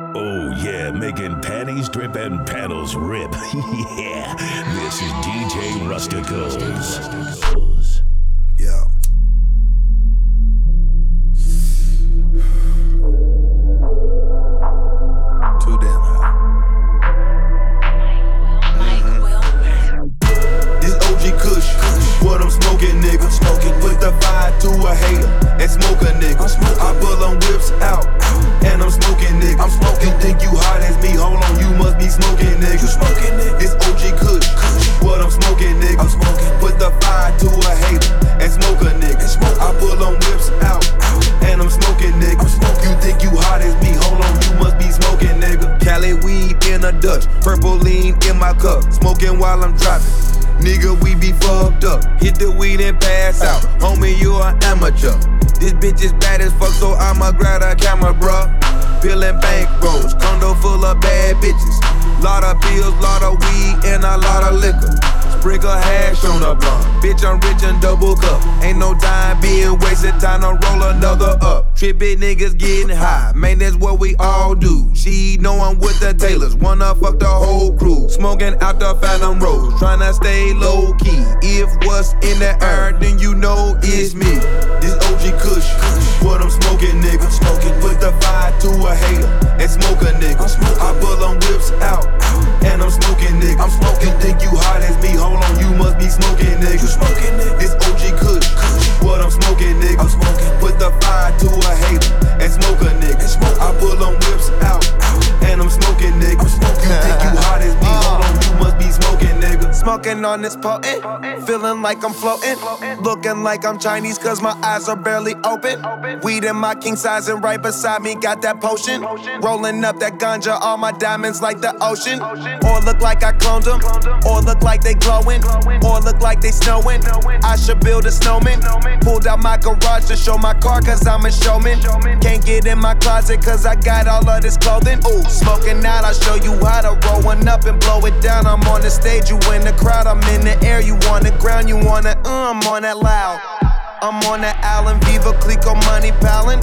Oh yeah, making panties drip and panels rip. Yeah, this is DJ Rusticles. Yeah. Too damn high. This OG Kush, what I'm smoking, nigga. Put the fire to a hater and smoke a nigga. I pull them whips out and I'm smoking, nigga. You think you hot as me? Hold on, you must be smoking, nigga. This OG Kush, what I'm smoking, nigga. Put the fire to a hater and smoke a nigga. I pull them whips out and I'm smoking, nigga. You think you hot as me? Hold on, you must be smoking, nigga. Cali weed in a Dutch, purple lean in my cup, smoking while I'm driving. Nigga, we be fucked up. Hit the weed and pass out. Homie, you an amateur. This bitch is bad as fuck, so I'ma grab a camera, bruh. Peeling bank rolls, condo full of bad bitches. Lot of pills, lot of weed, and a lot of liquor. Sprinkle hash on the blunt. Bitch, I'm rich and double cup. Ain't no time being wasted, time to roll another up. Trippin' niggas getting high, man, that's what we all do. She know I'm with the Taylors, wanna fuck the whole crew. Smoking out the Phantom Rose, tryna stay low key. If what's in the air, then you know it's me. This OG Kush, what I'm smoking, nigga. Put the fire to a hater and smoke a nigga. I pull them whips out and I'm smoking, nigga. You think you hot as me? Hold on, you must be smoking, nigga. This OG Kush, what I'm smoking, nigga. Put the fire to a hater and smoke a nigga. I pull them whips out and I'm smoking, nigga. You think you hot as me? Hold on, you must be smoking, nigga. Smoking on this potent, feeling like I'm floating. Looking like I'm Chinese cause my eyes are barely open. Weed in my king size and right beside me got that potion. Rolling up that ganja, all my diamonds like the ocean. Or look like I cloned them, or look like they glowing, or look like they snowing. I should build a snowman. Pulled out my garage to show my car cause I'm a showman. Can't get in my closet cause I got all of this clothing. Ooh, smoking out, I'll show you how to roll one up and blow it down. I'm on the stage, you in the crowd, I'm in the air, you on the ground, you wanna, I'm on that loud. I'm on that Allen, Viva Clico money pallin'.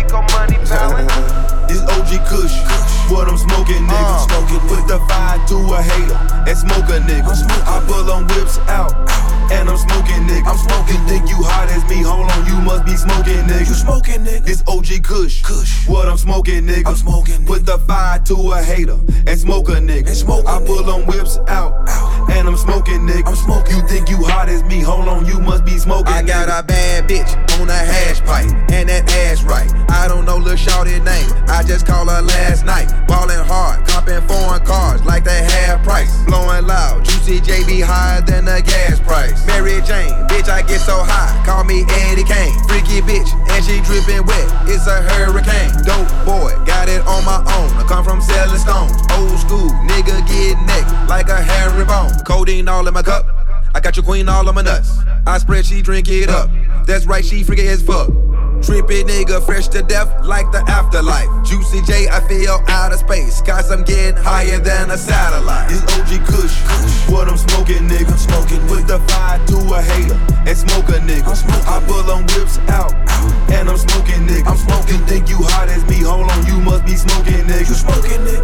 This OG Kush, what I'm smoking, nigga. Put the fire to a hater and smoke a nigga. I pull them whips out and I'm smoking, nigga. You think you hot as me? Hold on, you must be smoking, nigga. This OG Kush, what I'm smoking, nigga. Put the fire to a hater and smoke a nigga. I pull them whips out and I'm smoking, nigga. You think you hot as me? Hold on, you must be smoking. I got a bad bitch on a hash pipe and that ass right. I don't know lil' shorty name, I just call her last night. Ballin' hard, copping foreign cars like they half price. Blowing loud, Juicy J be higher than the gas price. Mary Jane, bitch I get so high, call me Eddie Kane. Freaky bitch, and she drippin' wet, it's a hurricane. Dope boy, got it on my own, I come from selling stones. Old school, nigga get neck like a hairy bone. Codeine all in my cup, I got your queen all on my nuts. I spread, she drink it up, that's right, she freaky as fuck. Trippy nigga, fresh to death like the afterlife. Juicy J, I feel out of space, cause I'm getting higher than a satellite. This OG Kush, what I'm smoking, nigga. Put the fire to a hater and smoke a nigga. I pull them whips out and I'm smoking, nigga. You think you hot as me? Hold on, you must be smoking, nigga.